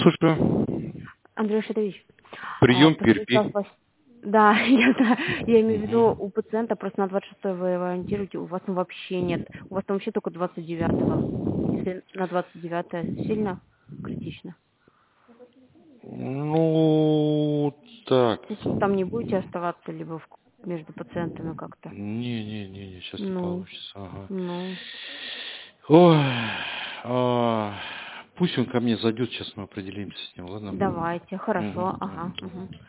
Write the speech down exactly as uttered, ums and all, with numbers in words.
Слушаю. Андрей Шатович, Прием подскажите, Перпи. пожалуйста, да, я, да, я имею в виду, Угу. у пациента просто на двадцать шестое вы его ориентируете, у вас там вообще нет, у вас там вообще только двадцать девятого. Если на двадцать девятое сильно критично. Ну, так. Если вы там не будете оставаться, либо в- между пациентами как-то. Не-не-не, сейчас не Ну, получится. Ага. ну, Ой, а, пусть он ко мне зайдет, сейчас мы определимся с ним, ладно? давайте, хорошо, Угу. ага, угу.